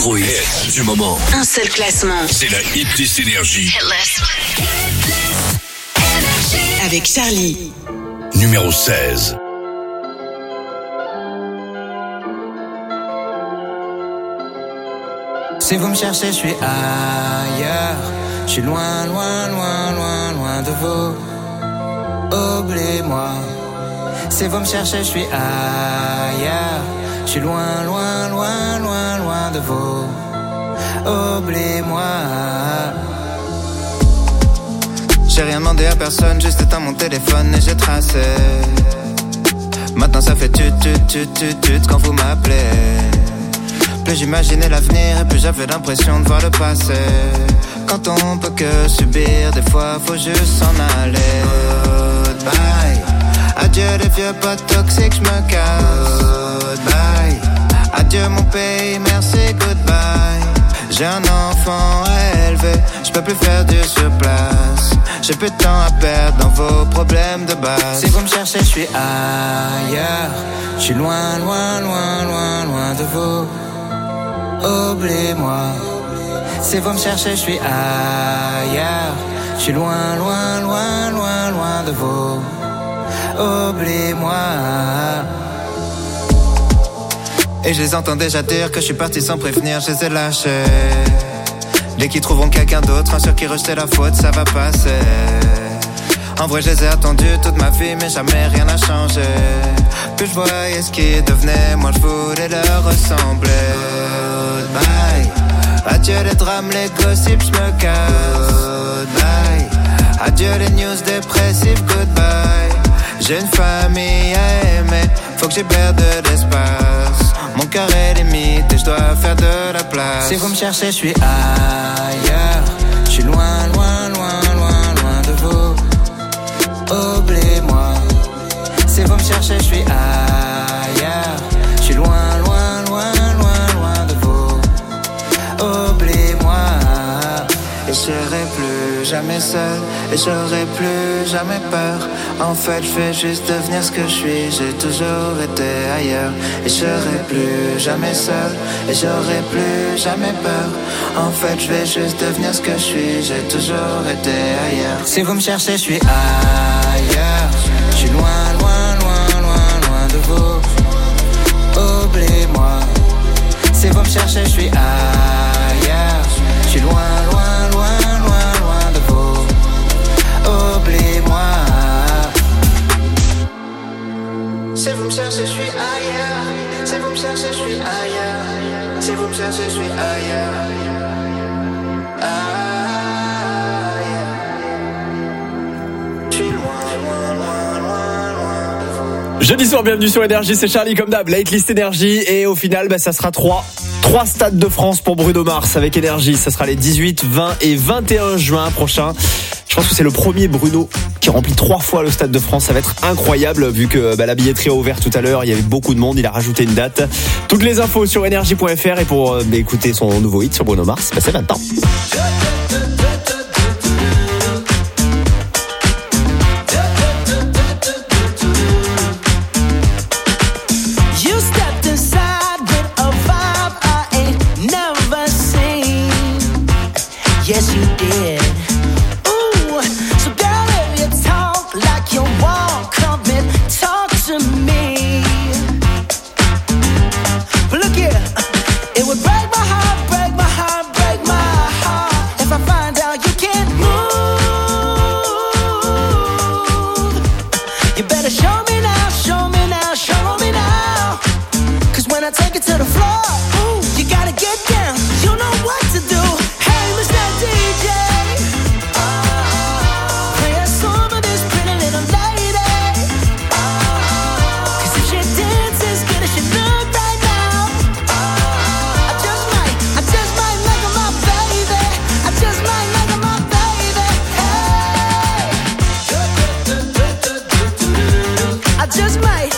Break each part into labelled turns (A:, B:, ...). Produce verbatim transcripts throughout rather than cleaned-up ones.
A: nouveaux hits du moment.
B: Un seul classement.
A: C'est la Hitlist Énergie.
B: Avec Charlie.
A: Numéro seize.
C: Si vous me cherchez, je suis ailleurs. Je suis loin, loin, loin, loin, loin de vous. Oubliez-moi. Si vous me cherchez, je suis ailleurs. Je suis loin, loin, loin, loin, loin de vous. Oubliez-moi. J'ai rien demandé à personne, juste éteint mon téléphone et j'ai tracé. Maintenant ça fait tut tut tut tut tut quand vous m'appelez. Plus j'imaginais l'avenir et plus j'avais l'impression de voir le passé. Quand on peut que subir, des fois faut juste s'en aller. Goodbye. Adieu les vieux potes toxiques, j'me casse. Goodbye. Adieu mon pays, merci, goodbye. J'ai un enfant à élever, j'peux plus faire du surplace. J'ai plus de temps à perdre dans vos problèmes de base. Si vous me cherchez, je suis ailleurs. Je suis loin, loin, loin, loin, loin de vous. Oubliez-moi. Si vous me cherchez, je suis ailleurs. Je suis loin, loin, loin, loin, loin de vous. Oubliez-moi. Et je les entends déjà dire que je suis parti sans prévenir, je les ai lâchés. Dès qu'ils trouveront quelqu'un d'autre, un sur qui rejeter la faute, ça va passer. En vrai, je les ai attendus toute ma vie, mais jamais rien n'a changé. Plus je voyais ce qui devenait, moi je voulais leur ressembler. Goodbye. Adieu les drames, les gossips, je me casse. Goodbye. Adieu les news dépressives, goodbye. J'ai une famille à aimer, faut que j'y perde de l'espace. Mon cœur est limite et je dois faire de la place. Si vous me cherchez, je suis ailleurs. Je suis loin, loin, loin, loin, loin de vous. Oubliez-moi. Si vous me cherchez, je suis ailleurs. Je suis loin, loin, loin, loin, loin de vous. Oubliez-moi. Et je serai plus jamais seul. Et j'aurai plus jamais peur. En fait, je vais juste devenir ce que je suis. J'ai toujours été ailleurs. Et je serai plus jamais seul. Et j'aurai plus jamais peur. En fait, je vais juste devenir ce que je suis. J'ai toujours été ailleurs. Si vous me cherchez, je suis ailleurs. Je suis loin, loin, loin, loin, loin de vous. Oubliez-moi. Si vous me cherchez, je suis ailleurs. Je suis loin, loin, loin, loin, loin de vous. Oubliez-moi. Si vous me cherchez, je suis ailleurs. Si vous me cherchez, je suis ailleurs. Si vous me cherchez, je suis ailleurs. Ah, yeah. Je suis loin, loin, loin, loin, loin.
D: Jeudi soir, bienvenue sur Énergie, c'est Charlie comme d'hab, la Hitlist Énergie. Et au final, bah, ça sera trois. Trois stades de France pour Bruno Mars avec Énergie. Ça sera les dix-huit, vingt et vingt et un juin prochains. Je pense que c'est le premier Bruno qui remplit trois fois le Stade de France. Ça va être incroyable vu que bah, la billetterie a ouvert tout à l'heure. Il y avait beaucoup de monde. Il a rajouté une date. Toutes les infos sur énergie point f r et pour euh, écouter son nouveau hit sur Bruno Mars, bah, c'est maintenant.
E: Yes, you did. Ooh, so girl, if you talk like you walk, come and talk to me. But look here, it would break my heart, break my heart, break my heart if I find out you can't move. You better show me now, show me now, show me now. 'Cause when I take it to the floor, ooh, you gotta get down. You know what to do. D J, oh, play a song of this pretty little lady. Oh, 'cause if she dances good as she look right now, oh, I just might, I just might make her my baby. I just might make her my baby. Hey, I just might.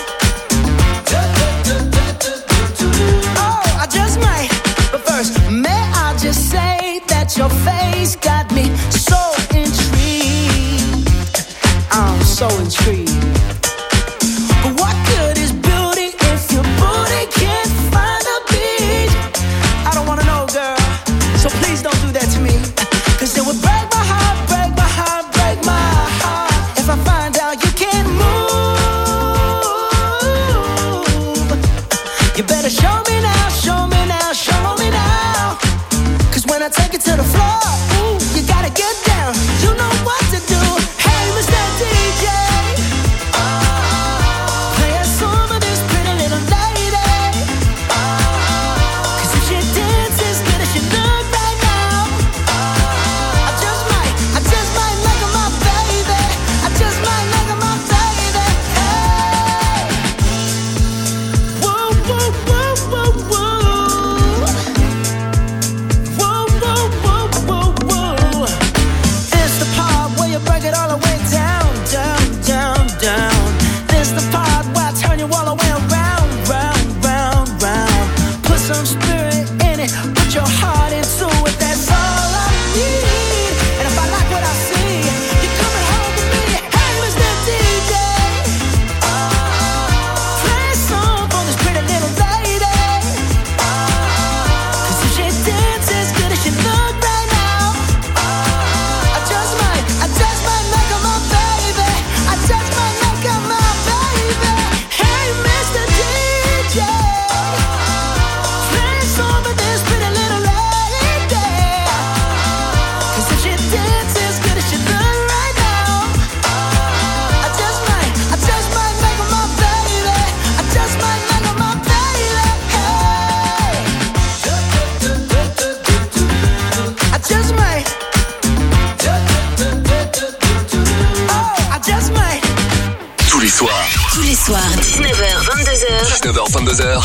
E: Oh, I just might. But first, may I just say that your face got me so intrigued. I'm so intrigued. But what good is beauty if your booty can't find a beat? I don't wanna know
A: Tous les soirs.
B: Tous les soirs, dix-neuf heures, vingt-deux heures.
A: dix-neuf heures, vingt-deux heures.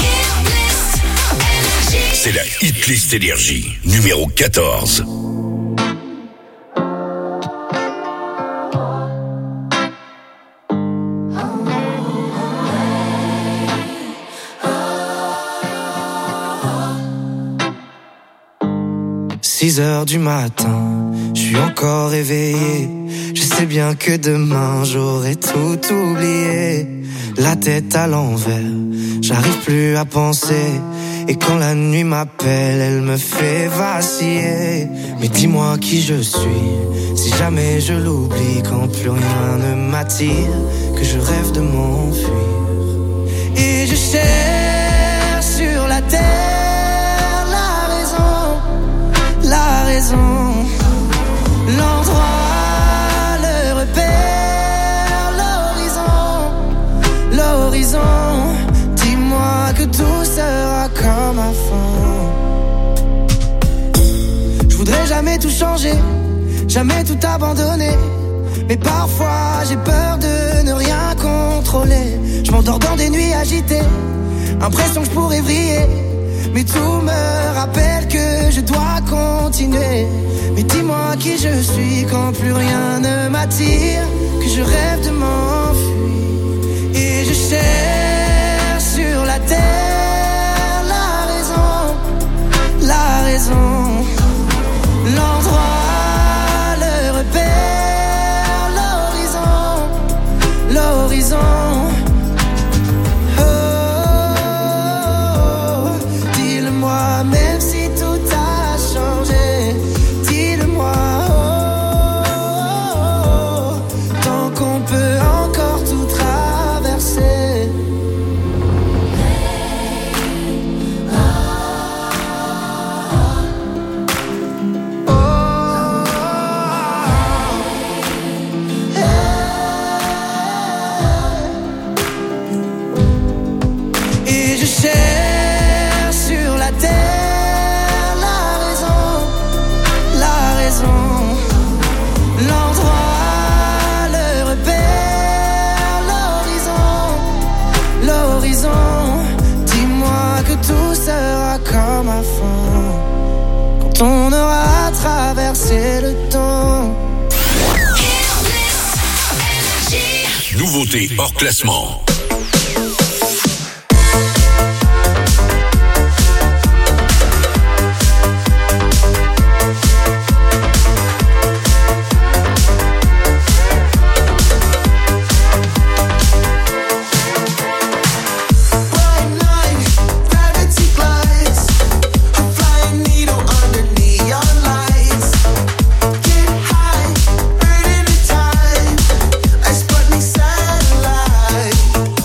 A: C'est la Hitlist Énergie, numéro quatorze.
F: six heures du matin, je suis encore réveillé. Je sais bien que demain j'aurai tout oublié. La tête à l'envers, j'arrive plus à penser. Et quand la nuit m'appelle, elle me fait vaciller. Mais dis-moi qui je suis, si jamais je l'oublie. Quand plus rien ne m'attire, que je rêve de m'enfuir. Et je cherche sur la terre la raison, la raison, l'endroit, le repère, l'horizon, l'horizon. Dis-moi que tout sera comme avant. Je voudrais jamais tout changer, jamais tout abandonner. Mais parfois j'ai peur de ne rien contrôler. Je m'endors dans des nuits agitées, impression que je pourrais vriller. Mais tout me rappelle que je dois continuer. Mais dis-moi qui je suis quand plus rien ne m'attire, que je rêve de m'enfuir. Et je cherche sur la terre la raison, la raison, l'endroit, le repère, l'horizon, l'horizon. Même si tout a changé, dis-le-moi, oh, oh, oh, tant qu'on peut encore tout traverser. Oh, oh, oh, hey. Et je cherche comme avant, quand on aura traversé le temps.
A: Nouveauté hors classement.
E: Lights.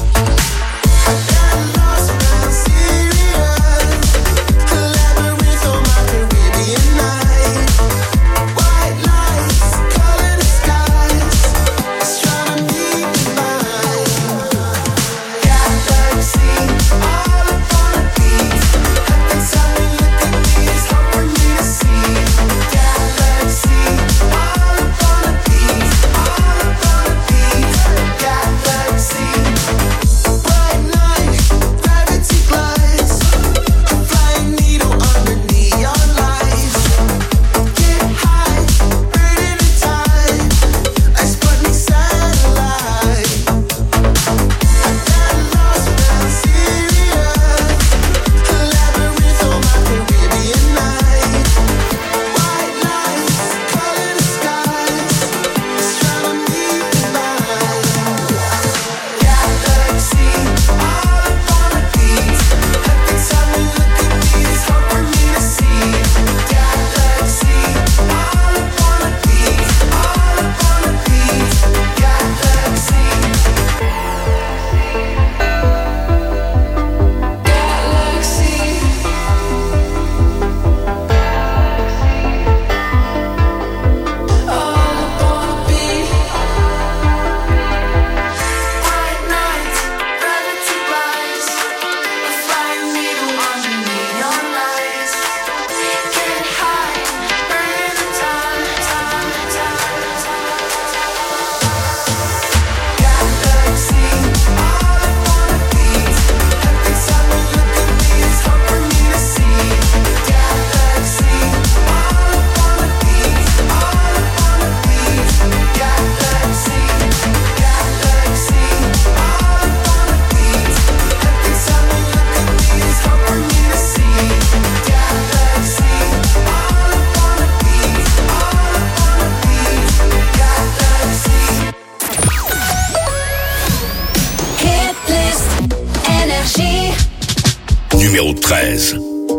A: numéro treize.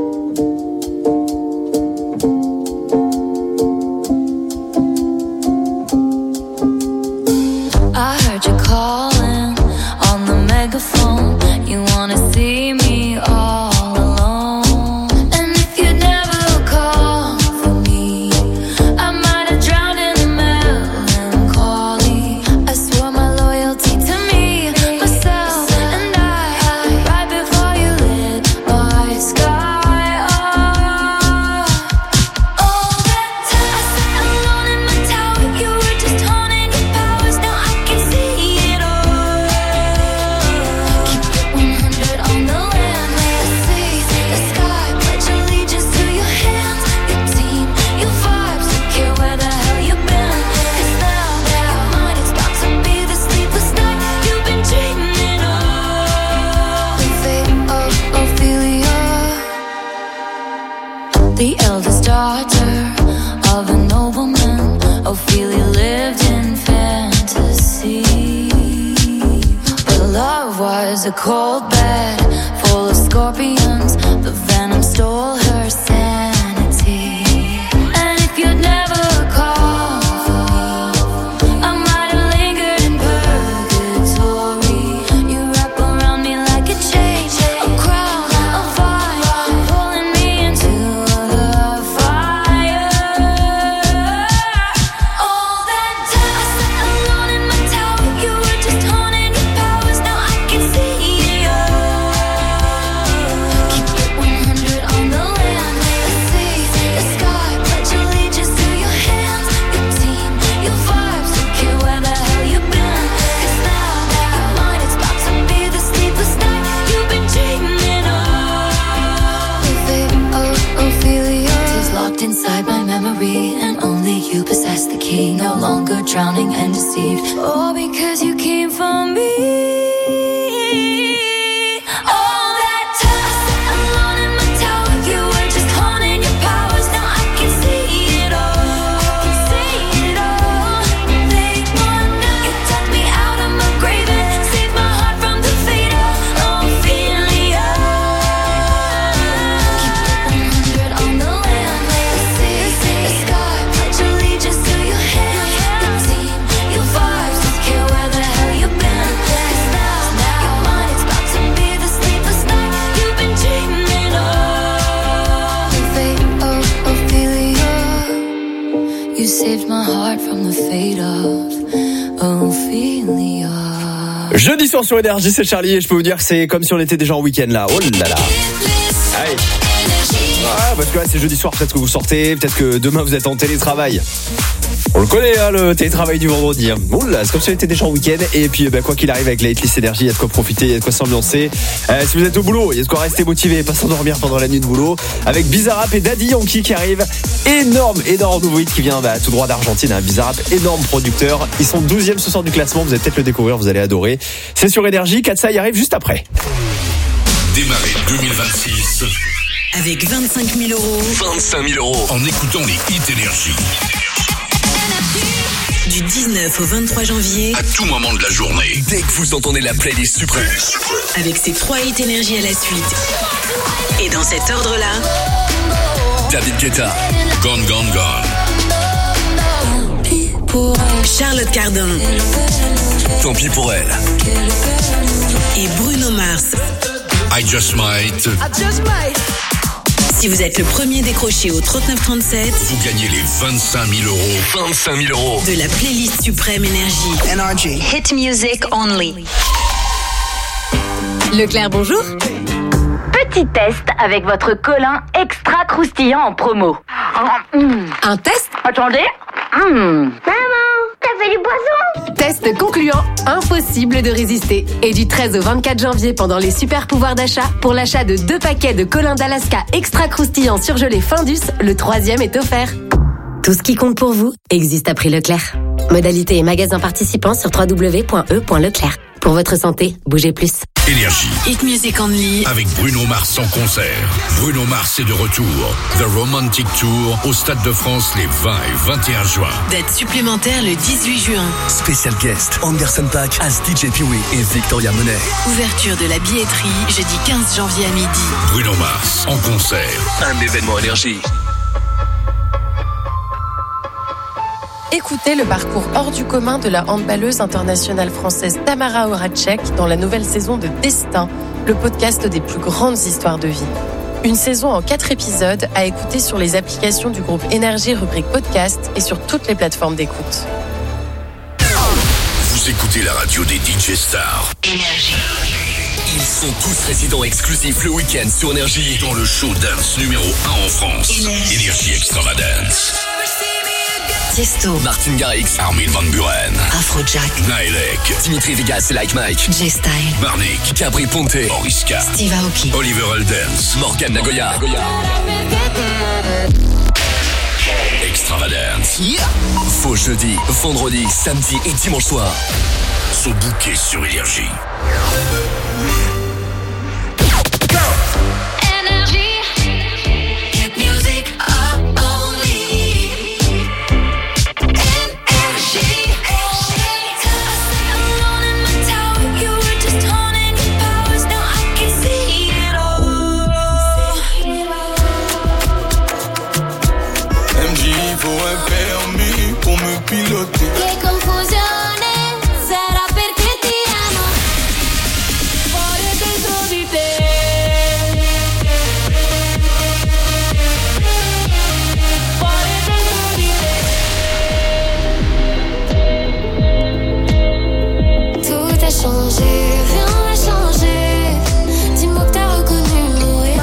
G: I heard you calling on the megaphone. You wanna see me all alone. And if you never call for me, I might have drowned in the melancholy. I swore my loyalty to me, myself, and I. Right before you lit my sky up. All that time I sat alone in my tower. You were just honing your powers. Now I can see it all. Keep it one hundred on the land. I see the sky. Pledge allegiance to your hands, your team, your vibes. Don't care where the hell you've been. 'Cause now your mind is about to be the sleepless night you've been dreaming of. The fate of Ophelia, the eldest daughter of a nobleman. Ophelia lived in fantasy, but love was a cold bed full of scorpions. The venom stole her sanity. And if you'd never called for me, I might have lingered in purgatory. You wrap around me like a chain, a crown, a vine, pulling me into the fire. All that time I sat alone in my tower. You were just honing your powers. Now I can see it all. Keep it one hundred on the land. I see the sky. Pledge allegiance to your hands, your team, your vibes. Don't care where the hell you've been. 'Cause now your mind is about to be the sleepless night you've been dreaming of. The fate of Ophelia is locked inside my memory, and only you possess the key. No longer drowning and deceived. All because you came for me. All that time I sat alone in my tower. You were just honing your powers. Now I can see it all. Can see it all. Late one night, you dug me out of my grave and saved my heart from the fate of Ophelia. Keep it one hundred on the land. I see the sky. Pledge allegiance to your hands, your team, your vibes. Don't care where the hell you've been. 'Cause now your mind is about to be the sleepless night you've been dreaming of. The fate of Ophelia. You saved my heart from the fate of Ophelia.
D: Jeudi soir sur Énergie, c'est Charlie et je peux vous dire que c'est comme si on était déjà en week-end là. Oh là là. Aïe. Ah, parce que là c'est jeudi soir, peut-être que vous sortez, peut-être que demain vous êtes en télétravail. On le connaît, hein, le télétravail du vendredi. Hein. Oh là, c'est comme si on était déjà en week-end. Et puis, bah, quoi qu'il arrive, avec la Hitlist Énergie, il y a de quoi profiter, il y a de quoi s'ambiancer. Euh, si vous êtes au boulot, il y a de quoi rester motivé, pas s'endormir pendant la nuit de boulot. Avec Bizarrap et Daddy Yankee qui arrivent. Énorme, énorme nouveau hit qui vient bah, tout droit d'Argentine. Hein. Bizarrap, énorme producteur. Ils sont douzième ce soir du classement. Vous allez peut-être le découvrir, vous allez adorer. C'est sur Énergie. Katsa y arrive juste après.
A: Démarrez deux mille vingt-six
B: Avec vingt-cinq mille euros.
A: vingt-cinq mille euros en écoutant les hits Énergie.
B: Du dix-neuf au vingt-trois janvier.
A: À tout moment de la journée. Dès que vous entendez la playlist suprême.
B: Avec ces trois hits Énergie à la suite. Et dans cet ordre-là,
A: David Guetta, Gone Gone Gone.
B: Charlotte Cardin.
A: Tant pis pour elle.
B: Et Bruno Mars.
A: I Just Might.
B: Si vous êtes le premier décroché au trente-neuf trente-sept,
A: Vous gagnez les vingt-cinq mille euros. vingt-cinq mille euros.
B: de la playlist suprême Énergie.
F: N R G.
B: Hit music only.
H: Leclerc, bonjour.
I: Petit test avec votre colin extra croustillant en promo. Mmh.
H: Un test.
I: Attendez. Mmh. Maman, t'as fait du poisson?
H: Test concluant, impossible de résister. Et du treize au vingt-quatre janvier, pendant les super pouvoirs d'achat, pour l'achat de deux paquets de colin d'Alaska extra croustillant surgelé Findus, le troisième est offert.
J: Tout ce qui compte pour vous existe à prix Leclerc. Modalité et magasins participants sur w w w point e point leclerc. Pour votre santé, bougez plus.
A: Énergie.
B: Hit Music Only.
A: Avec Bruno Mars en concert. Bruno Mars est de retour. The Romantic Tour au Stade de France les vingt et vingt et un juin.
B: Date supplémentaire le dix-huit juin.
K: Spécial guest, Anderson .Paak as D J Pee-wee et Victoria Monet.
B: Ouverture de la billetterie jeudi quinze janvier à midi.
A: Bruno Mars en concert.
K: Un événement Énergie.
L: Écoutez le parcours hors du commun de la handballeuse internationale française Tamara Horacek dans la nouvelle saison de Destin, le podcast des plus grandes histoires de vie. Une saison en quatre épisodes à écouter sur les applications du groupe Énergie rubrique podcast et sur toutes les plateformes d'écoute.
A: Vous écoutez la radio des D J stars.
B: Énergie.
K: Ils sont tous résidents exclusifs le week-end sur Énergie.
A: Dans le show dance numéro un en France.
B: Énergie.
A: Énergie Extravagance.
B: Tiesto,
K: Martin Garrix,
A: Armin van Buren,
B: Afrojack,
A: Nailek,
K: Dimitri Vegas et Like Mike,
B: J-Style,
A: Marnik,
K: Gabri Ponte,
A: Oriska,
B: Steve Aoki,
A: Oliver Heldens,
K: Morgan Nagoya.
A: Extravagance.
K: Yeah. Faux jeudi, vendredi, samedi et dimanche soir.
A: Sont bookés sur Énergie.
E: Pilote. Che confusione, sarà perché ti amo. Fuori dentro di te. Fuori dentro di te. Tout a changé, rien n'a changé. Dis-moi que t'as reconnu mon rire.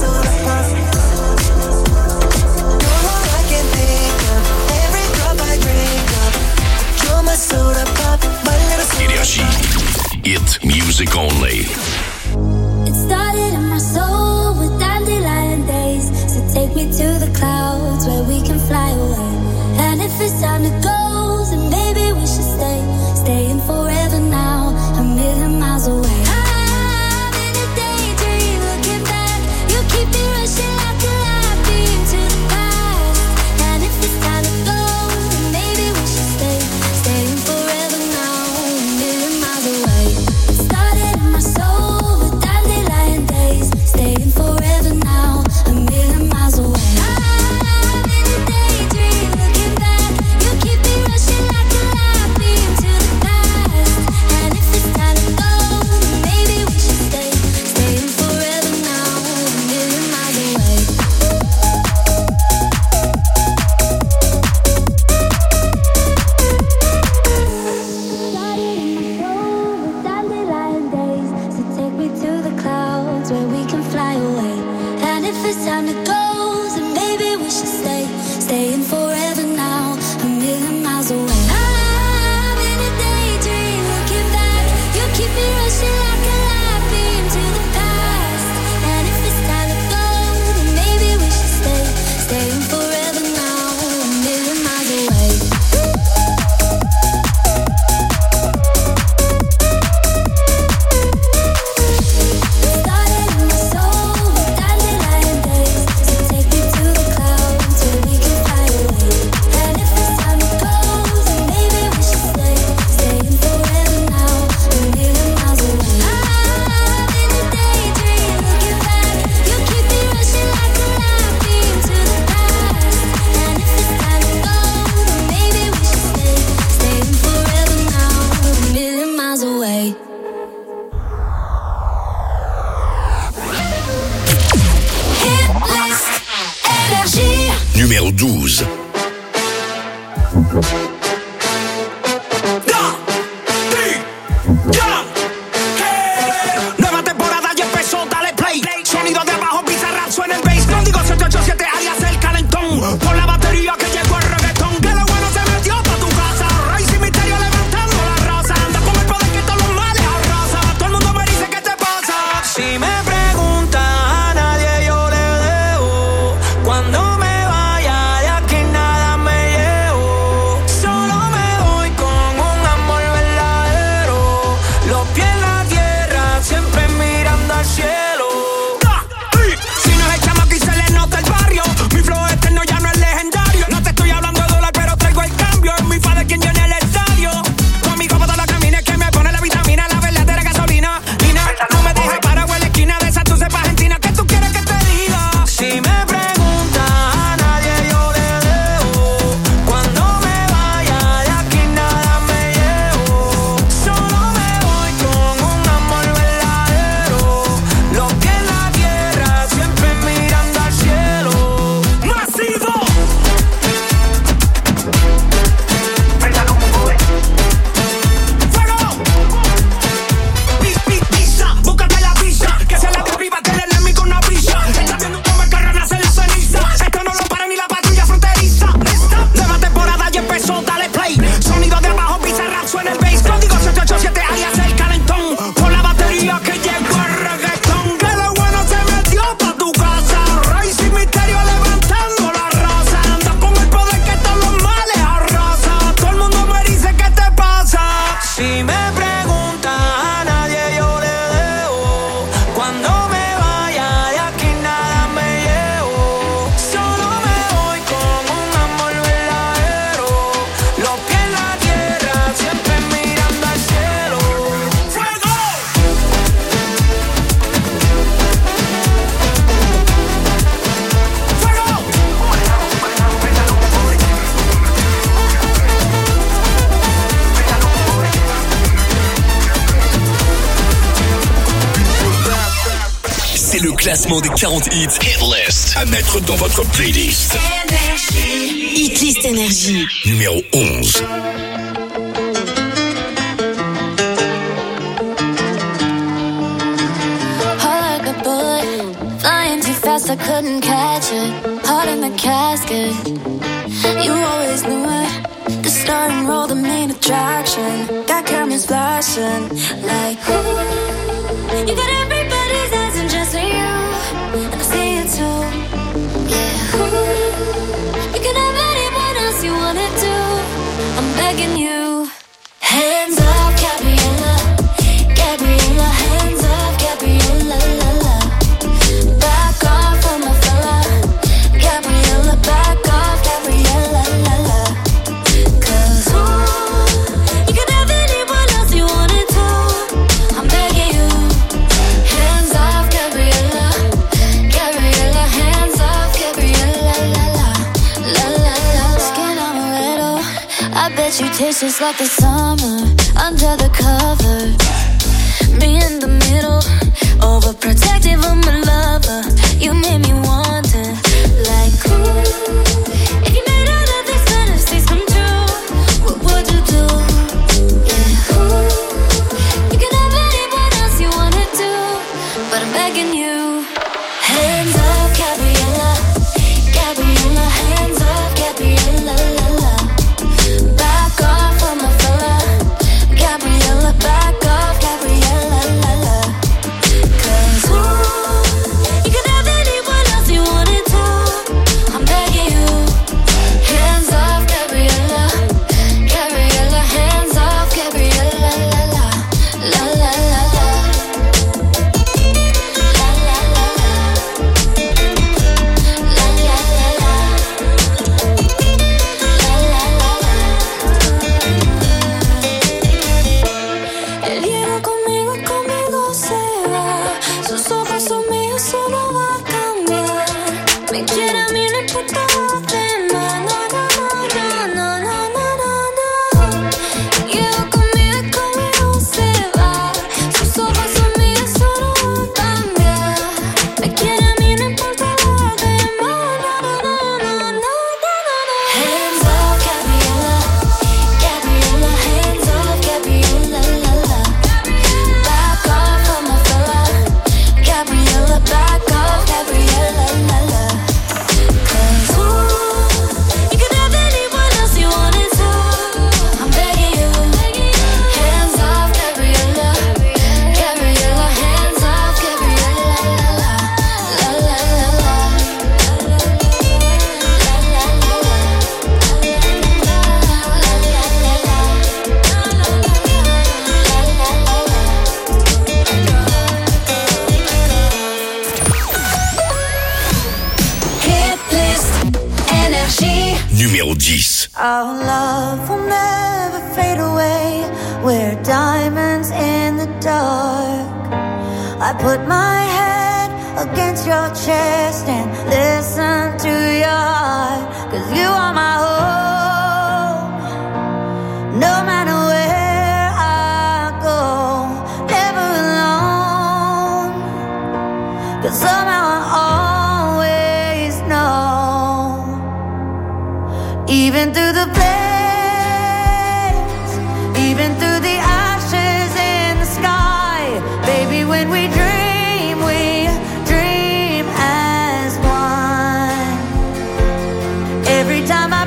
A: Énergie. Hit Music Only.
G: It started in my soul with dandelion days. So take me to the clouds where we can fly away. And if it's time to go, then maybe we should stay. Staying forever now, a million miles away. I'm in a daydream, looking back. You keep me rushing like a light beam to the past. And if it's time to go, then maybe we should stay. Staying forever now, a million miles away. It started in my soul with dandelion days. Staying forever now, a million miles away. I'm in a daydream, looking back. You keep me rushing like a light beam to the past. And if it's time to go, then maybe we should stay. Staying forever now, a million miles away. Started in my soul with dandelion days. So take me to the clouds where we can fly away. And if it's time to go, then maybe we should stay. Staying forever now, a million miles away. I'm in a daydream, looking back. You keep me rushing like a light beam to the past. And if it's time to go, then maybe we should stay. Staying forever now, a million miles away. Started in my soul with dandelion days. So take me to the clouds where we can fly away. And if it's time to go, then maybe we should stay. Staying forever now, a million miles away. I'm in a daydream, looking back. You keep me rushing like a light beam to the past. And if it's time to go, then maybe we should stay. Staying forever now, a million miles away. Énergie.
A: Numéro douze.
E: Nueva temporada ya empezó, dale play. Sonido de abajo, bizarrap, suena el bass. No digo siete ocho siete, alias el calentón. Por la batería que llegó el reggaetón. Que lo bueno se metió pa' tu casa. Rey sin misterio levantando la raza. Anda con el poder que todos los males arrasa. Todo el mundo me dice ¿qué te pasa? Si me preguntas a nadie yo le debo. Cuando me vaya de aquí nada me llevo. So
K: le classement des quarante hits.
A: Hit list à mettre dans votre playlist.
B: Hit List Énergie.
A: Numéro onze.
G: Heart like a bullet, flying too fast, I couldn't catch it. Heart in the casket, you always knew it. The start and roll, the main attraction. Got cameras flashing, like ooh. You got everybody's eyes and just me, you. And I see it too, yeah. Ooh. You can have anyone else you wanna do. I'm begging you. Hands up, Gabriella, Gabriella, hands up, Gabriella, la la. Back off on my fella, Gabriella, back off, Gabriella, la la. Cause ooh, you can have anyone else you wanted to. I'm begging you. Hands off, Gabriella, Gabriella, hands off, Gabriella, la la, la la la. Skin amaretto, I bet you taste just like the summer under the covers. Me in the middle, overprotective of my lover. You made me want it, like ooh. If you made all of these fantasies come true, what would you do? Yeah, ooh. You can have anyone else you wanna do, but I'm begging you. Hands up, Gabriella, Gabriella, hands up, Gabriella, la la. Back off on my fella, Gabriella, back off, Gabriella, la la. Cause ooh, you can have anyone else you wanted to. I'm begging you. Hands off, Gabriella, Gabriella, hands off, Gabriella, la la, la la la la. La la la la. La la la la. La la la la. Él llega conmigo, conmigo se va. Sus ojos son míos, solo va a cambiar. Me quiere a mí, no importa lo demás. No, no, no, no, no, no, no, no. Llega conmigo, conmigo se va. Sus ojos son míos, solo va a cambiar. Me quiere a mí, no importa lo demás. No, no, no, no, no, no, no. Hands up, Gabriella, Gabriella, hands up, Gabriella, la la. Back off on my fella, Gabriella, back off, Gabriella, la la. Cause ooh, you can have anyone else you wanted to. I'm begging you. Hands off, Gabriella, Gabriella, hands off, Gabriella, la la, la la la la. La la la la. La la la la. Hit List Énergie.
A: Numéro dix.
E: Our love will never fade away. We're diamonds in the dark. I put my head against your chest and listen to your heart. Cause you are my home. No matter where I go, never alone. Cause somehow I always know. Even through the flames, even through the ashes in the sky, baby, when we dream, we dream as one. Every time I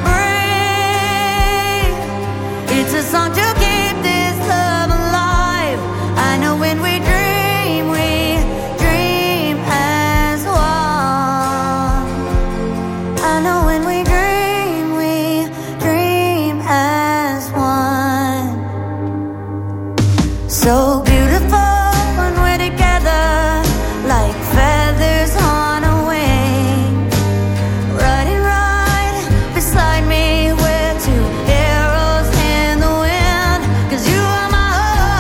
E: breathe, it's a song to keep this love alive. I know when we dream, we dream as one. I know when we dream, we dream as one. So beautiful when we're together, like feathers on a wing. Riding right beside me, we're two arrows in the wind. Cause you are my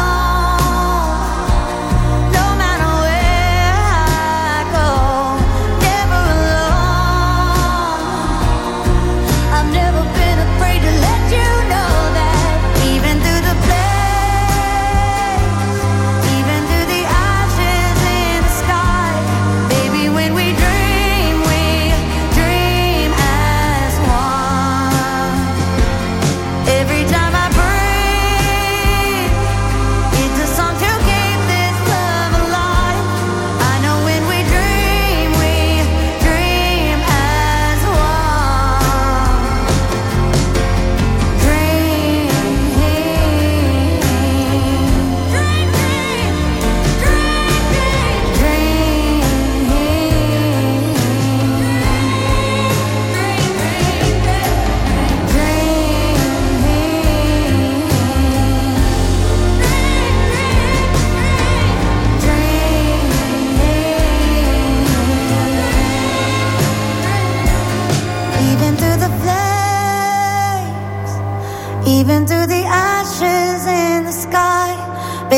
E: home. No matter where I go, never alone. I've never been afraid to let you know that. Even through the flames, even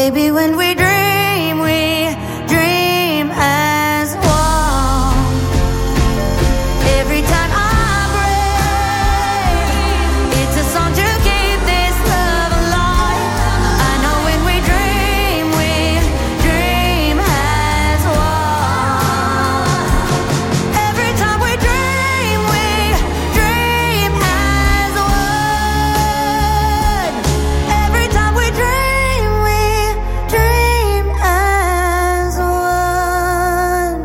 G: Baby, when we dream, we dream as one. Every time I breathe, it's a song to keep this love alive. I know when we dream, we dream as one. Every time we dream, we dream as one. Every time we dream, we dream as one.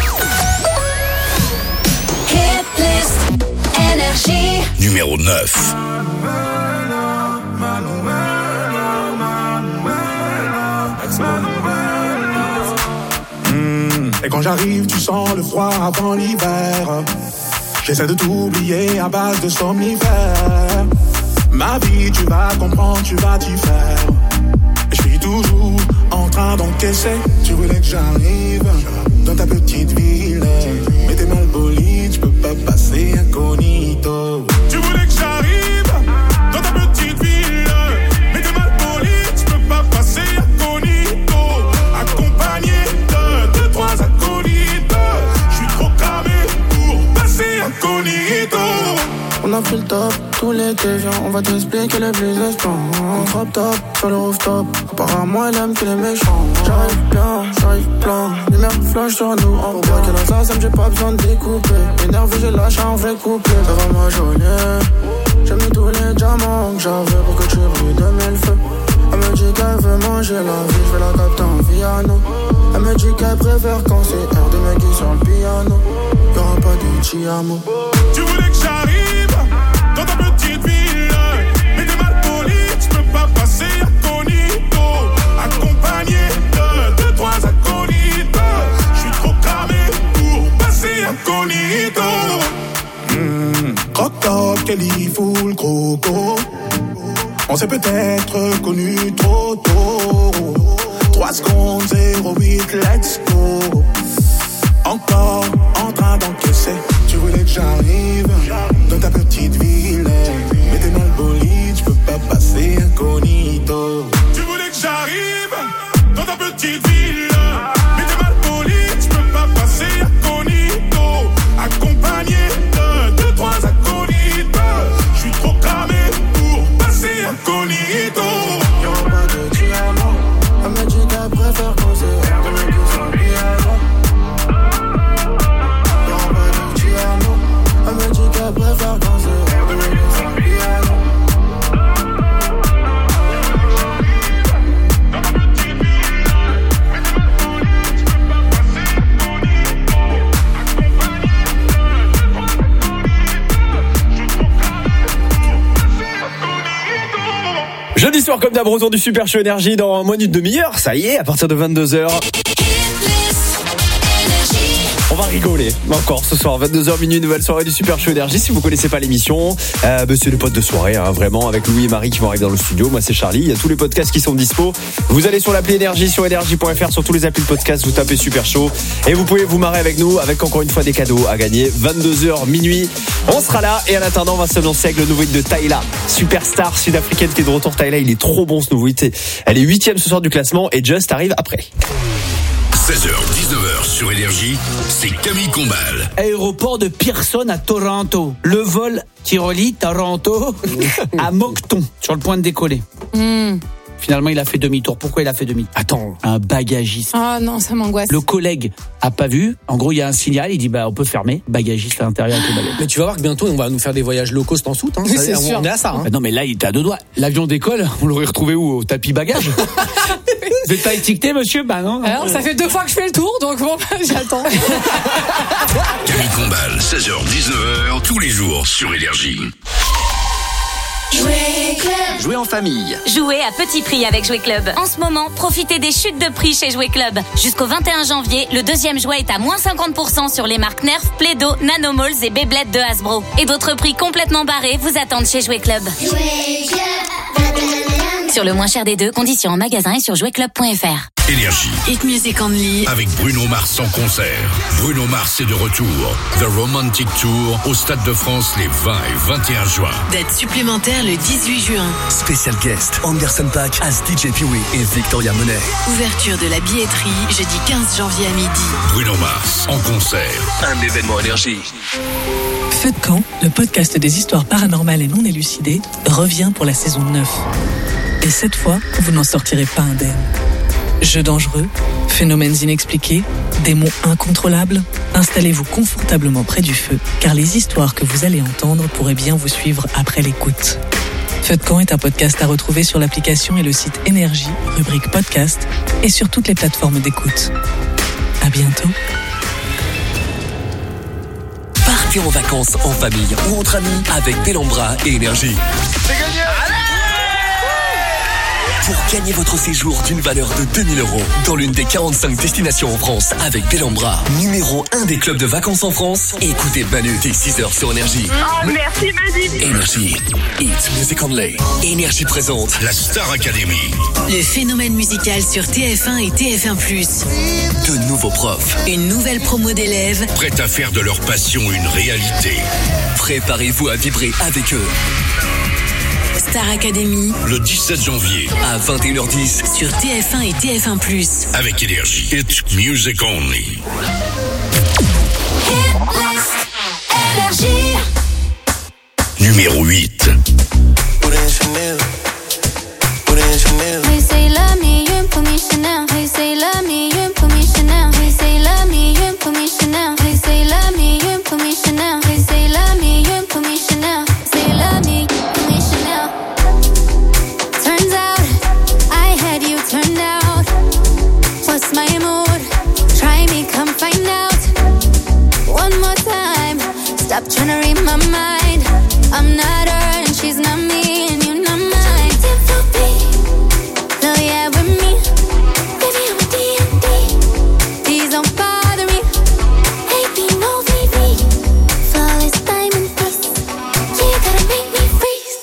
B: Hit list énergie.
A: Numéro neuf.
M: Et quand j'arrive, tu sens le froid avant l'hiver. J'essaie de t'oublier à base de somnifères. Ma vie, tu vas comprendre, tu vas t'y faire. Et je suis toujours en train d'encaisser. Tu voulais que j'arrive dans ta petite ville, mais t'es mal poli, tu peux pas passer incognito. Tu voulais que j'arrive dans ta petite ville, mais t'es mal poli, tu peux pas passer incognito. Accompagné de deux, trois acolytes, je suis trop cramé pour passer incognito.
F: On a pris le top, tout l'été, viens, on va t'expliquer les business plans. On drop top, sur le rooftop, apparemment elle aime que les méchants. J'arrive bien, j'arrive plein, lumière flash sur nous. En bois qu'elle a ça, ça me j'ai pas besoin de découper. Énervé, j'ai lâché un vrai couplet. Ça va moi jolie, j'ai mis tous les diamants que j'avais pour que tu brilles de mille feux. Elle me dit qu'elle veut manger la vie, je vais la capter en piano. Elle me dit qu'elle préfère quand c'est R de mec qui sur le piano. Y'aura pas de Chiamo.
M: Tu voulais que j'arrive dans ta petite ville, mais t'es mal poli, tu peux pas passer incognito. Accompagné de deux, trois acolytes, je suis trop cramé pour passer incognito. Mmh, croque top, Kelly full croco. On s'est peut-être connu trop tôt. trois secondes, zéro huit, let's go. Encore en train d'encaisser. Tu voulais que j'arrive dans ta petite ville, mais t'es mal poli, tu peux pas passer incognito. Tu voulais que j'arrive dans ta petite ville, mais t'es mal poli, tu peux pas passer incognito. Accompagné de deux, trois acolytes, je suis trop cramé pour passer incognito. Y'aura pas de diamant, elle me dit qu'elle préfère quand c'est R de mec qui sur le piano. Elle me dit qu'elle préfère quand c'est R de mec qui sur le piano.
D: Jeudi soir comme d'hab, retour du Super Show Énergie dans moins d'une demi-heure. Ça y est, à partir de vingt-deux heures. On va rigoler encore ce soir, vingt-deux heures minuit, nouvelle soirée du Super Show Énergie. Si vous connaissez pas l'émission, euh, bah c'est les potes de soirée, hein, vraiment, avec Louis et Marie qui vont arriver dans le studio. Moi c'est Charlie, il y a tous les podcasts qui sont dispo. Vous allez sur l'appli Énergie, sur énergie point f r, sur tous les applis de podcast, vous tapez Super Show et vous pouvez vous marrer avec nous, avec encore une fois des cadeaux à gagner. vingt-deux heures minuit, on sera là et en attendant on va se lancer avec le nouveau hit de Tyla, superstar sud-africaine qui est de retour. Tyla, il est trop bon ce nouveau hit. Elle est huitième ce soir du classement et Just arrive après.
A: seize heures dix-neuf heures sur Énergie, c'est Camille Combal.
N: Aéroport de Pearson à Toronto. Le vol qui relie Toronto à Moncton, sur le point de décoller.
O: Mm.
N: Finalement, il a fait demi-tour. Pourquoi il a fait demi-tour ? Attends, un bagagiste.
O: Ah non, ça m'angoisse.
N: Le collègue a pas vu. En gros, il y a un signal. Il dit bah on peut fermer. Bagagiste à l'intérieur avec le bagage.
P: Mais tu vas voir que bientôt on va nous faire des voyages low cost en soute. Hein.
O: Oui,
P: Ça,
O: c'est
P: on,
O: sûr.
P: on est à ça. Hein.
N: Bah non, mais là, il était à deux doigts. L'avion décolle. On l'aurait retrouvé où ? Au tapis bagage. Vous êtes pas étiqueté, monsieur ? Bah non.
O: Alors, ça fait deux fois que je fais le tour, donc bon, j'attends.
A: Camille Combal, seize heures dix-neuf heures, tous les jours sur Énergie.
B: Jouer Club.
K: Jouer en famille.
I: Jouez à petit prix avec Jouer Club. En ce moment, profitez des chutes de prix chez Jouer Club. Jusqu'au vingt et un janvier, le deuxième jouet est à moins cinquante pour cent sur les marques Nerf, Play-Doh, Nanomalls et Beyblade de Hasbro. Et d'autres prix complètement barrés vous attendent chez Jouer Club.
B: Jouer Club.
I: Sur le moins cher des deux, conditions en magasin et sur jouer club point f r.
A: Énergie.
B: Hit Music Only.
A: Avec Bruno Mars en concert. Bruno Mars est de retour. The Romantic Tour au Stade de France les vingt et vingt et un juin.
B: Date supplémentaire le dix-huit juin.
K: Spécial guest, Anderson .Paak as D J Pee-wee et Victoria Monet.
B: Ouverture de la billetterie jeudi quinze janvier à midi.
A: Bruno Mars en concert.
K: Un événement Énergie.
Q: Feu de camp, le podcast des histoires paranormales et non élucidées, revient pour la saison neuf. Et cette fois, vous n'en sortirez pas indemne. Jeux dangereux, phénomènes inexpliqués, démons incontrôlables, installez-vous confortablement près du feu, car les histoires que vous allez entendre pourraient bien vous suivre après l'écoute. Feu de camp est un podcast à retrouver sur l'application et le site Énergie, rubrique podcast, et sur toutes les plateformes d'écoute. À bientôt.
K: Partez en vacances en famille ou entre amis avec Delambra et Énergie.
E: C'est gagné!
K: Pour gagner votre séjour d'une valeur de deux mille euros dans l'une des quarante-cinq destinations en France avec Delambra, numéro un des clubs de vacances en France, écoutez Manu dès six heures sur Énergie.
R: Oh, merci Manu.
K: Énergie, Hit Music Only. Énergie présente
A: la Star Academy.
B: Le phénomène musical sur T F un et T F un plus.
K: De nouveaux profs.
B: Une nouvelle promo d'élèves.
A: Prêts à faire de leur passion une réalité.
K: Préparez-vous à vibrer avec eux.
B: Star Academy.
A: Le dix-sept janvier.
K: À vingt et une heures dix.
B: Sur T F un et T F un plus.
A: Avec Énergie. Hit Music Only.
E: Énergie.
A: Numéro huit.
G: They say love me, you pour me Chanel. They say love me, you pour me Chanel. They say love me, you pour me Chanel. They say love me, you pour me Chanel. They say love me, you pour me Chanel. Say love me, pour me Chanel. Turns out I had you turned out. What's my mood? Try me, come find out. One more time. Stop trying to read my mind. I'm not her and she's not me and you're not mine. So yeah, with me, baby, I'm a D and D. Please don't bother me. Hey, be no V V. Flawless diamond face. Yeah, you gotta make me freeze.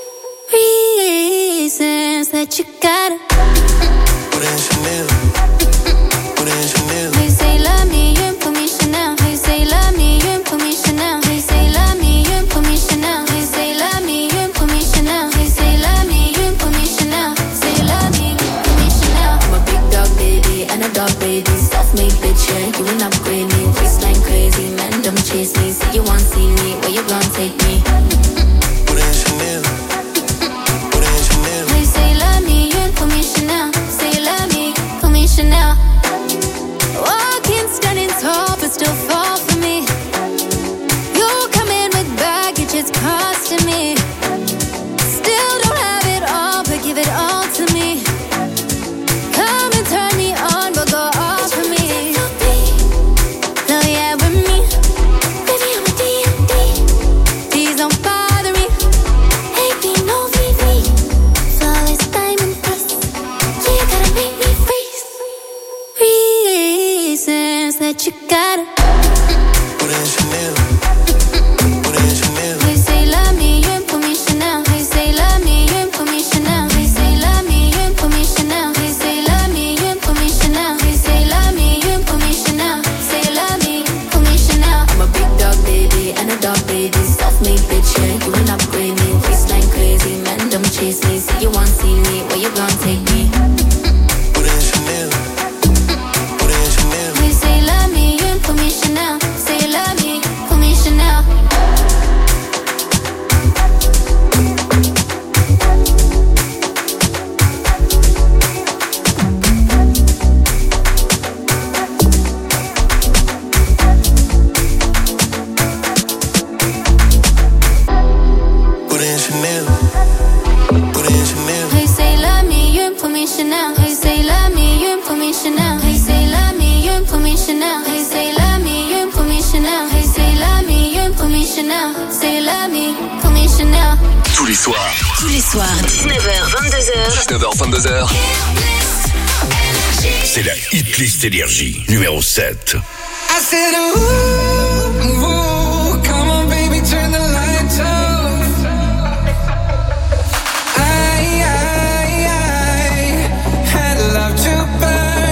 G: Reasons that you gotta.
F: Put in Chanel. Put in Chanel.
G: They say love me, you pour me Chanel. They say love me, you pour me Chanel. They say love me, you pour me Chanel. They say love me, you pour me Chanel. They say love me, you pour me Chanel. Say love me, pour me Chanel.
S: I'm a big dog baby and a dog baby. Self-made bitch, yeah, you will upgrade me. Waistline crazy, man, don't chase me. Say you want see me, where you gon' take me?
F: Put in Chanel. Put in Chanel.
G: They say love me, you pour me Chanel. Say love me, pour me Chanel. Walking standing tall, but still fall for me. You come in with baggage, it's costing me. Still don't have it all, but give it all to me. Come and turn me on, but go off for me. So yeah, with me, baby, I'm a D and D. Please don't bother me. Hey, be no V V. Flawless diamond face. Yeah, you gotta make me freeze. Reasons that you gotta.
F: Put in Chanel. Put in Chanel.
G: They say love me, you pour me Chanel. They say love me, you pour me Chanel. They say love me, you pour me Chanel. They say love me, you pour me Chanel. They say love me, you pour me Chanel. Say love me, pour me Chanel.
S: I'm a big dog baby and a dog baby. Self-made bitch, yeah, you will upgrade me. Waistline crazy, man, don't chase me. Say you want see me, where you gon' take me?
F: Put in Chanel. Put in Chanel.
G: They say love me, you pour me Chanel. Say love me, pour me Chanel.
F: Put in Chanel. Put in Chanel.
G: They say love me, you pour me Chanel. They say love me, you pour me Chanel. They say love me, you pour me Chanel. They say love me, you pour me Chanel. They say love me, you pour me Chanel. Say love me, pour me Chanel.
K: Tous les soirs.
B: Tous les soirs, dix-neuf heures, vingt-deux heures.
K: dix-neuf heures, vingt-deux heures.
A: C'est la Hitlist Énergie, numéro sept.
E: I said, ooh, ooh, come on, baby, turn the lights off. I, I, I had love to burn.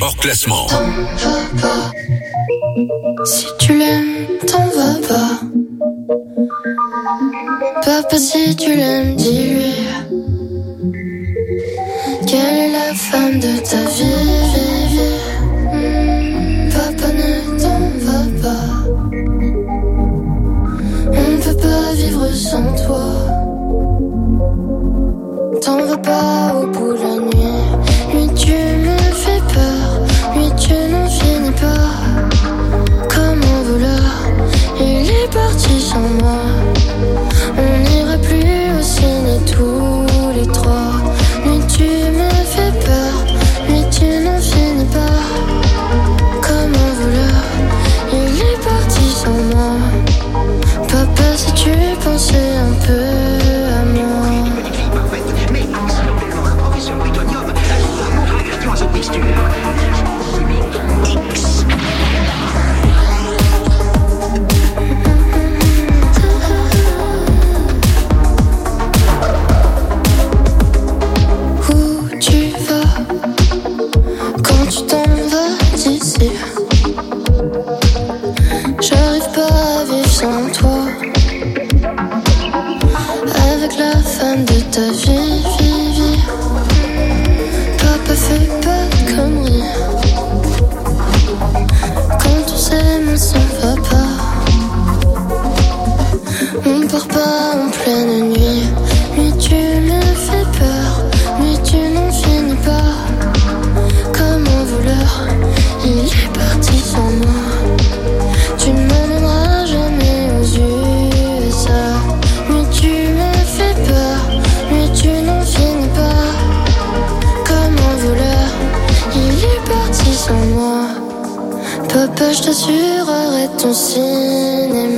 A: hors classement.
G: T'en vas pas. Si tu l'aimes, t'en vas pas. Papa, si tu l'aimes, dis-lui. Quelle est la femme de ta vie, vie, vie. Hmm, Papa, ne t'en va pas. On peut pas vivre sans toi. T'en vas pas au bout de la nuit. Lui tu me fais peur. Lui tu n'en finis pas. Comme un voleur, il est parti sans moi. On n'ira plus au ciné tous les trois. Lui tu me fais peur. Lui tu n'en finis pas. Comme un voleur, il est parti sans moi. Papa, si tu pensais un peu à moi. Où tu vas quand tu t'en vas d'ici? J'arrive pas à vivre sans toi. Avec la femme de ta vie, vie, vie. Papa, fais pas de conneries. Quand on s'aime, on s'en va pas. On part pas en pleine nuit. Lui tu me fais peur. Lui tu n'en finis pas. Comme un voleur, il est parti sans moi. Tu ne m'emmèneras jamais aux U S A. Lui tu me fais peur. Lui tu n'en finis pas. Comme un voleur, il est parti sans moi. Papa, je t'assure, arrête ton cinéma.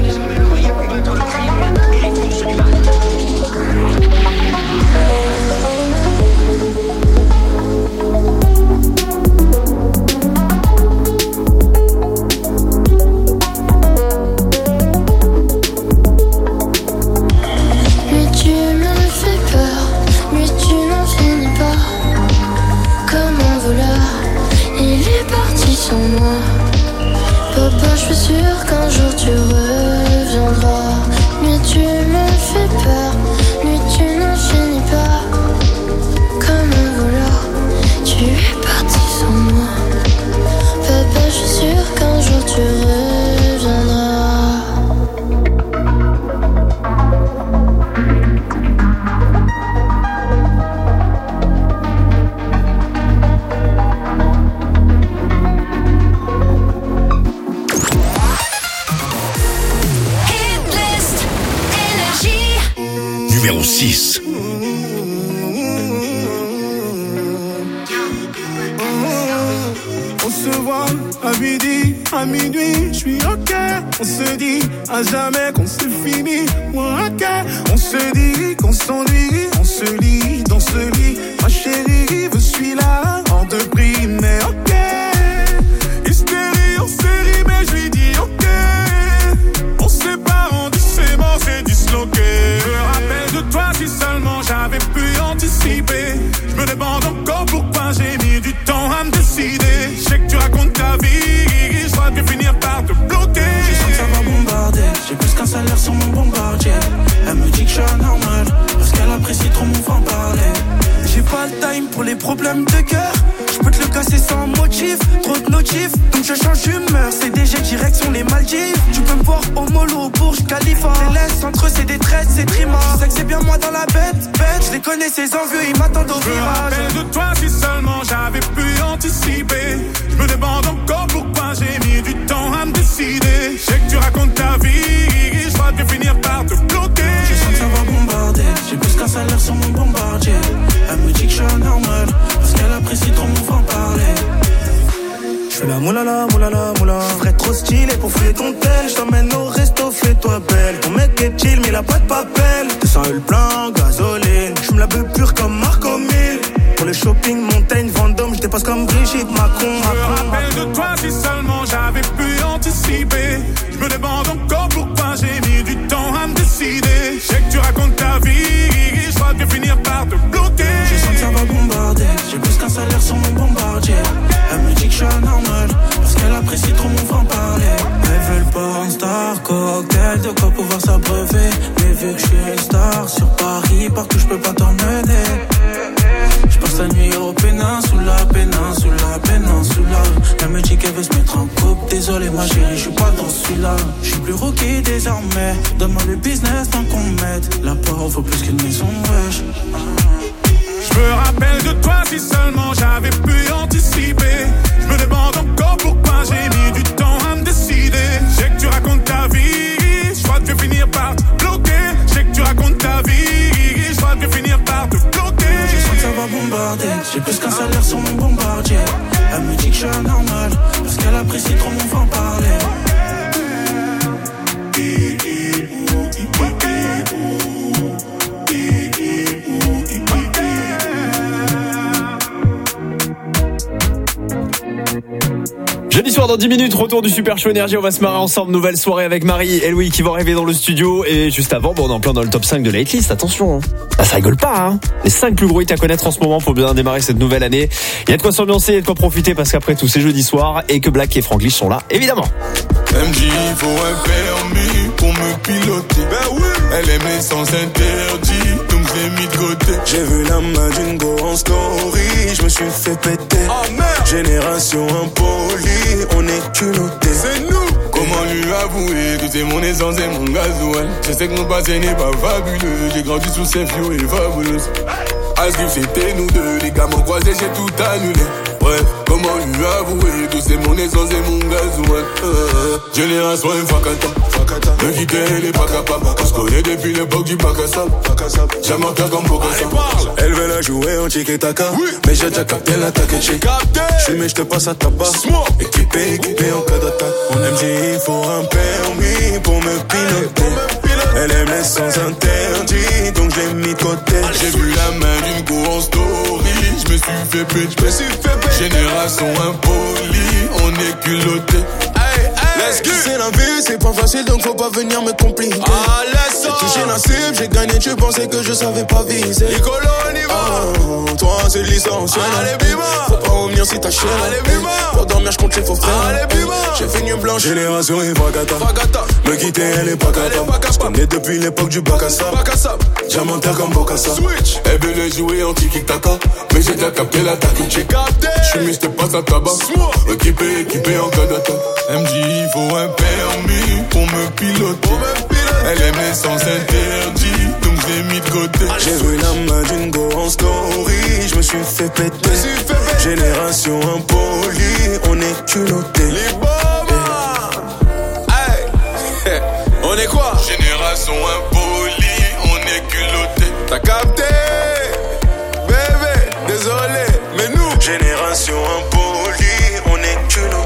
G: Lui tu me fais peur. Lui tu n'en finis pas. Comme un voleur, il est parti sans moi. Papa, je suis sûre qu'un jour tu reviendras. Lui tu me fais peur. Lui tu n'en finis pas. Comme un voleur, tu es parti sans moi. Papa, je suis sûre qu'un jour tu reviendras.
A: Numéro six.
M: On se voit à midi, à minuit, je suis ok. On se dit à jamais qu'on se finit. Moi ok. On se dit qu'on s'ennuie, on se lit dans ce lit. Ma chérie, je suis là, hors de prix, mais ok. Hystérie en série, mais je lui dis ok. On se sépare, on dit c'est mort, c'est disloqué. Je me rappelle de toi si seulement j'avais pu anticiper. Je me demande encore pourquoi j'ai mis du temps à me décider. Je sais que tu racontes ta vie, je dois bien finir par te bloquer.
F: Je sens que ça va bombarder. J'ai plus qu'un salaire sur mon bombardier. Elle me dit que je suis anormal parce qu'elle apprécie trop mon franc-parler. J'ai pas le time pour les problèmes de cœur. Je peux te le casser sans motif, trop de notifs. Donc je change d'humeur, c'est D G direction les Maldives. Tu peux me voir au mollo, au Burj Khalifa. Les laisse entre eux, c'est des traites, c'est trima. Je sais que c'est bien moi dans la bête, bête. Je les connais, ces envieux, ils m'attendent au
M: virage. Je me rappelle de toi si seulement j'avais pu anticiper. Je me demande encore pourquoi j'ai mis du temps à me décider. Je sais que tu racontes ta vie, je dois bien finir par te bloquer.
F: Je sens que ça va bombarder. J'ai plus qu'un salaire sur mon bombardier. Elle me dit que je suis anormal parce qu'elle apprécie trop mon franc-parler.
R: J'fais la moulala, moulala, moula. J'ferais trop stylé pour fouiller ton tel. J't'emmène au resto, fais-toi belle. Ton mec est chill, mais il a pas de papel. deux cents le plein, gasoline. J'me la veux pure comme Marco mille. Pour le shopping, Montaigne, Vendôme, j'dépasse comme Brigitte Macron.
M: Je me rappelle de toi si seulement j'avais pu anticiper. Je me demande encore pourquoi j'ai mis du temps à me décider. Je sais que tu racontes ta vie, je dois bien finir par te bloquer.
F: Je sens que ça va bombarder. J'ai plus qu'un salaire sur mon bombardier. Elle
R: Elle me dit qu'elle veut se mettre en couple. Désolé ma chérie, je suis pas dans celui-là. Je suis plus rookie désormais. Donne-moi le business tant qu'on m'aide. La part vaut plus qu'une maison, wesh.
M: Je me rappelle de toi si seulement j'avais pu anticiper. Je me demande encore pourquoi j'ai mis du temps à me décider. Je sais que tu racontes ta vie, je crois que je vais finir par te bloquer. Je sais que tu racontes ta vie, je crois que je vais finir par te bloquer.
R: Je sens que ça va bombarder, j'ai plus qu'un salaire sur mon bombardier. Elle me dit que je suis anormal, parce qu'elle apprécie trop mon franc parler.
D: Jeudi soir dans dix minutes, retour du Super Show Énergie, on va se marrer ensemble, nouvelle soirée avec Marie et Louis qui vont arriver dans le studio. Et juste avant, bon, on est en plein dans le top cinq de la hitlist, attention hein. Bah, ça rigole pas hein. Les cinq plus gros hits à connaître en ce moment pour bien démarrer cette nouvelle année. Il y a de quoi s'ambiancer, il y a de quoi profiter parce qu'après tout c'est jeudi soir et que Black et Franglish sont là, évidemment.
M: M J, il faut un permis pour me piloter. Ben oui. Elle aime les sens interdits, donc je l'ai mis de côté.
R: J'ai vu la main d'une go en story, je me suis fait péter.
M: Oh merde.
R: Génération impolie, on est culotté.
M: C'est nous. Comment lui avouer que c'est mon essence et mon gasoil. Je sais que mon passé n'est pas fabuleux. J'ai grandi sous ces fio et fabuleuse. Est-ce que c'était nous deux, les gars m'ont croisé, j'ai tout annulé. Bref, comment lui avouer que c'est mon essence et mon gasoil. euh, Génération Fakata, me quitter elle est pas capable. On se connaît depuis l'époque du bac à sable. J'aime un comme Bokassa.
R: Elle veut la jouer en tiki-taka, oui. Mais j'ai déjà capté l'attaque. J'ai capté. Je mais je te passe à tabac. Équipé, équipé en cas d'attaque. On M J, il faut un permis pour me piloter. Elle aime les sens interdits, donc je l'ai mis de côté.
M: J'ai vu la main d'une go en story, je me suis fait péter. Génération impolie, on est culotté.
R: C'est la vie, c'est pas facile donc faut pas venir me compliquer.
M: Ah, laisse ça.
R: J'ai touché la cible, j'ai gagné, tu pensais que je savais pas viser.
M: Nicolo, on y va.
R: Oh, toi c'est l'essentiel.
M: Allez, bima.
R: Faut pas revenir si t'as chier.
M: Allez, bima.
R: Pour dormir, j'compte les faux frères.
M: Allez, bima.
R: J'ai fait une blanche. Génération et Fakata. Me quitter, elle est pas capable. J'connais depuis l'époque du bac à sable. Diamantaire comme Bokassa.
M: Switch. Elle veut les jouer en tiki-taka, mais j'ai déjà capté l'attaque. J'ai capté. J'suis mis, j'te passe à tabac. Équipé, équipé en cas d'attaque. M J, il faut un permis pour me piloter. Elle aime les sens interdits, donc je l'ai mis de côté.
R: J'ai vu la main d'une go en story, je me suis fait péter. Génération impolie, on est culotté.
M: Les bombes. Hey. On est quoi? Génération impolie, on est culotté. T'as capté? Bébé, désolé, mais nous.
R: Génération impolie, on est culotté.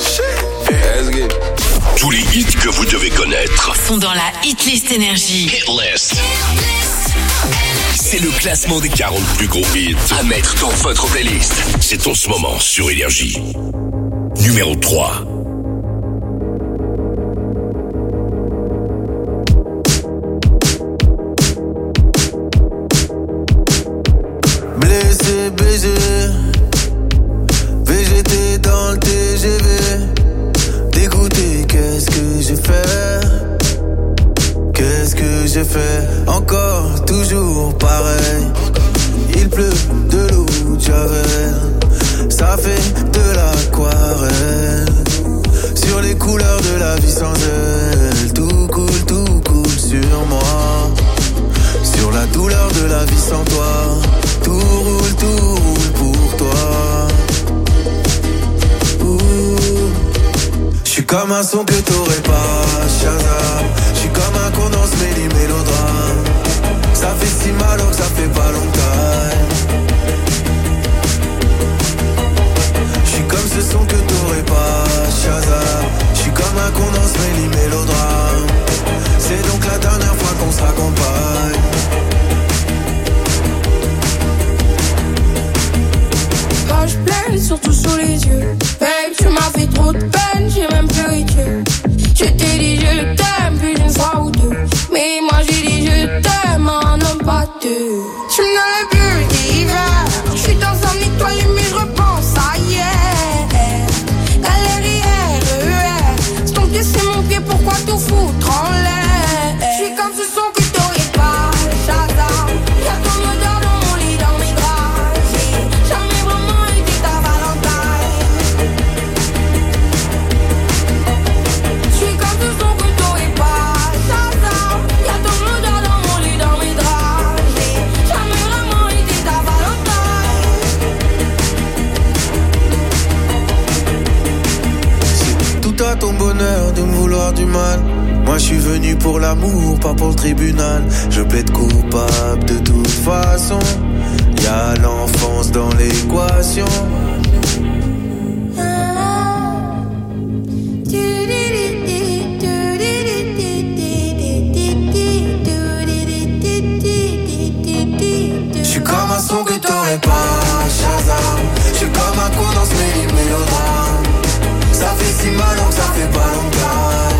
A: Tous les hits que vous devez connaître
B: sont dans la Hitlist Énergie.
A: Hitlist. C'est le classement des quarante plus gros hits à mettre dans votre playlist. C'est en ce moment sur Énergie. Numéro trois.
F: Blessé, baisé, V G T dans le T G V. Dégoûté, qu'est-ce que j'ai fait? Qu'est-ce que j'ai fait? Encore, toujours pareil. Il pleut de l'eau de Javel. Ça fait de l'aquarelle. Sur les couleurs de la vie sans elle. Tout coule, tout coule sur moi. Sur la douleur de la vie sans toi. Tout roule, tout roule pour toi. J'suis comme un son que t'aurais pas, Shazam. J'suis comme un condensé mêlé mélodrame. Ça fait si mal alors que ça fait pas longtemps. J'suis comme ce son que t'aurais pas, Shazam. J'suis comme un condensé mêlé mélodrame. C'est donc la dernière fois qu'on s'accompagne.
T: Quand je pleine, surtout sous les yeux. Babe, tu m'as fait trop de peine, j'ai même plus rituel. Je t'ai dit je t'aime plus d'une fois ou deux. Mais moi j'ai dit je t'aime, un homme pas deux. Je me dans le bulle d'hiver. Je suis dans un étoile mais je repense à hier. Galerie R E R. C'est ton pied, c'est mon pied, pourquoi tout foutre en l'air? Je suis comme ce son que t'aurais pas, Shazam. Y'a ton odeur dans mon lit, dans mes draps. J'ai jamais vraiment été ta Valentine.
F: ton bonheur de me vouloir du mal. Moi je suis venu pour l'amour, pas pour le tribunal. Je plaide coupable de toute façon. Y'a l'enfance dans l'équation. J'suis comme un son que t'aurais pas, Shazam. J'suis comme un con dans ce méli- mélodrame. Ça fait si mal donc ça fait pas longtemps.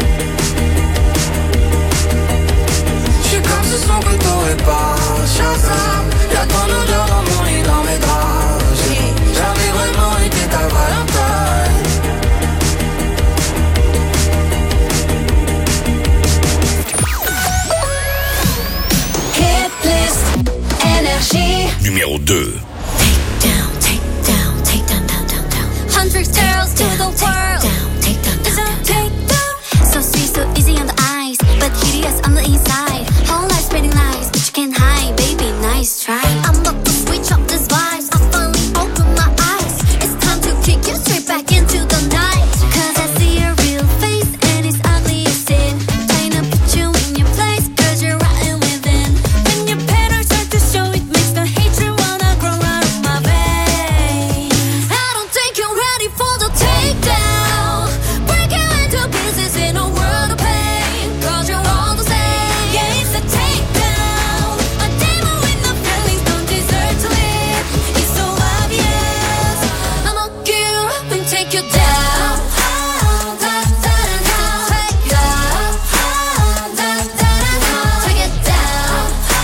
F: J'suis comme ce son que t'aurais pas, Shazam. Y'a ton odeur dans mon lit, dans mes draps. J'ai jamais vraiment été ta Valentine.
G: Hit list énergie.
A: Numéro deux.
G: Hundred girls to the world. Take down, take down, take down. So sweet, so easy on the eyes, but hideous on the inside. Whole life spreading lies, but you can't hide, baby. Nice try. I'm about to switch up these vibes. I finally open my eyes. It's time to kick you straight back into the night. 'Cause I see your real face and it's ugly as sin. Trying to put you in your place 'cause you're rotten within. When your patterns start to show, it makes the hatred wanna grow out of my veins. I don't think you're ready for the takedown. Break you into pieces in a world of pain. 'Cause you're all the same. Yeah, it's a takedown. A demon with no feelings don't deserve to live. It's so obvious. I'ma get you up and take you down. Take it down.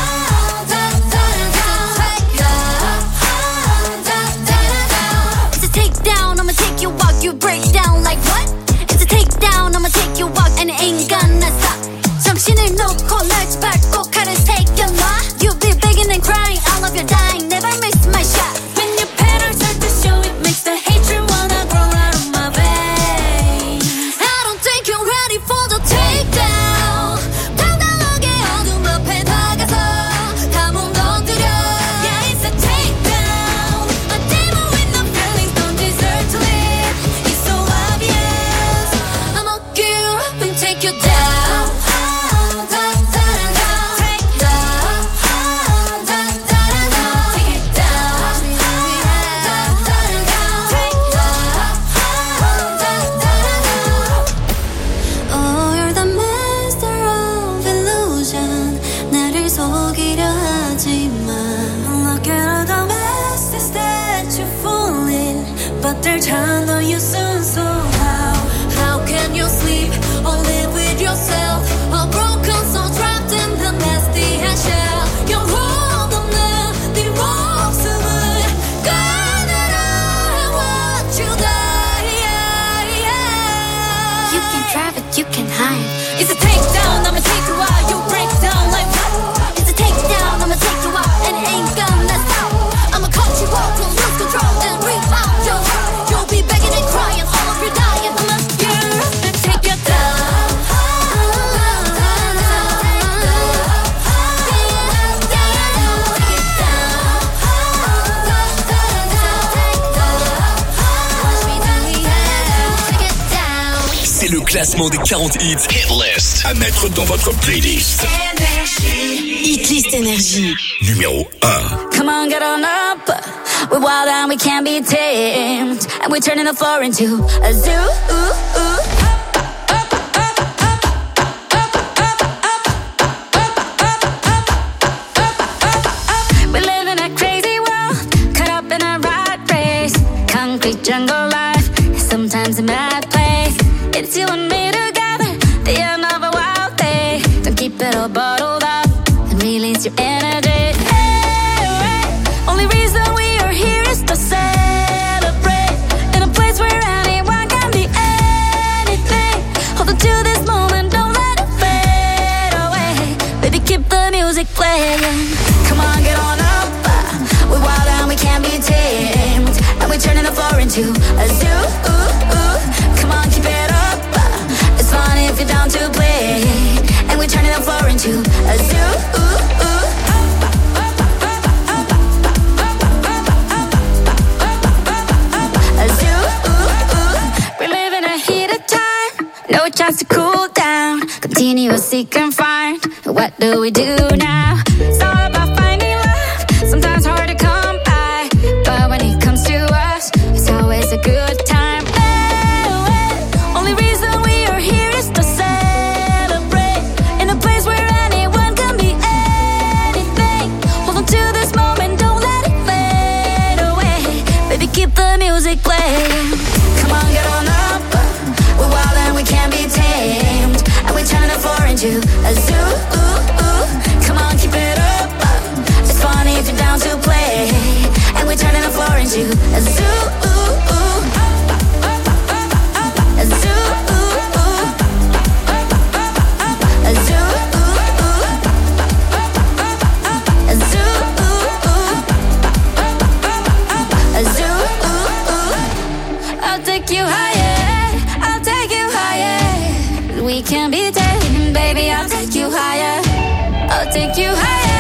G: It's a takedown, I'ma take you walk, you break down like what? It's a takedown, I'ma take you walk and it ain't gonna stop. 정신을 놓고 날 밟고 칼을 새겨놔. You'll be begging and crying, I love you dying, never miss my shot. When your patterns start to show, it makes the hatred wanna grow out of my veins. I don't think you're ready for the takedown. 당당하게 어둠 앞에 다가서 다 무너뜨려. Yeah, it's a takedown. A demon with no feelings don't deserve to live. It's so obvious. I'ma get you up and take you down. Oh, you're the master of illusion. 나를 속이려 하지마. Look at all the messes that you fall in, but they'll turn on you soon. So how, how can you sleep or live with yourself? A broken soul trapped in the nasty shell. 영혼 없는 네 목숨을 꺼내라. What you die. You can drive it, you can hide. It's a takedown, I'ma take you out. You break down like what? It's a takedown, I'ma take you out, and it ain't gonna stop. I'ma cut you off, till lose control, then rip out your heart. You'll be begging and crying, all of you dying. I'ma get you up and take you down.
K: C'est le classement des quarante hits
A: Hit List à mettre dans votre playlist.
B: Hit List Énergie.
A: Numéro un.
G: Come on, get on up. We're wild and we can't be tamed. And we're turning the floor into a zoo. Ooh, ooh. We live in a crazy world, caught up in a rat race. Concrete jungle life, sometimes a mad place. It's you and me together, the end of a wild day. Don't keep it all bottled up and release your energy. Hey, hey. Only reason we are here is to celebrate in a place where anyone can be anything. Hold on to this moment, don't let it fade away. Baby, keep the music playing. Come on, get on up. We're wild and we can't be tamed. And we're turning the floor into a zoo. Ooh, ooh. Come
S: chance to cool down. Continue seek and find. What do we do now? It's all about finding love. Sometimes hard to come by, but when it comes to us, it's always a good time. Oh, oh. Only reason we are here is to celebrate in a place where anyone can be anything. Hold on to this moment, don't let it fade away. Baby, keep the music playing. Come on, get on up. We're wild and we can't be tamed, and we turn the floor into a zoo. Ooh, ooh. Come on, keep it up. It's funny if you're down to play, and we're turning the floor into a zoo. Ooh, ooh. A zoo. Ooh, ooh. A zoo. Ooh, ooh. A zoo. Ooh, ooh. A zoo. Ooh, ooh. I'll take you higher. I'll take you higher. We can be taken, baby. I'll take you higher. I'll take you higher.